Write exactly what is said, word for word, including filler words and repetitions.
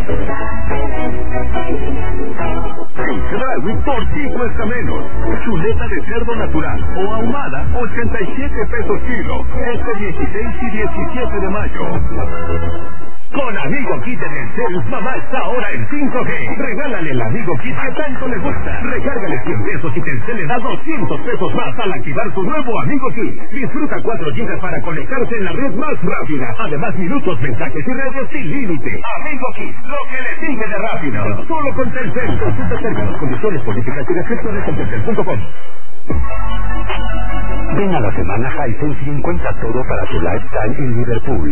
El por ti cuesta menos. Chuleta de cerdo natural o ahumada, ochenta y siete pesos kilo. Este dieciséis y diecisiete de mayo. Con Amigo Kit de Telcel, mamá está ahora en cinco G. Regálale el Amigo Kit que tanto le gusta. Regálale cien pesos y Telcel le da doscientos pesos más al activar su nuevo Amigo Kit. Disfruta cuatro gigas para conectarse en la red más rápida. Además, minutos, mensajes y redes sin límite. Amigo Kit, lo que le sigue de rápido. Solo con Telcel. Consulta términos, condiciones, políticas y restricciones en telcel punto com. Ven a la semana Hisense y encuentra todo para tu lifestyle en Liverpool.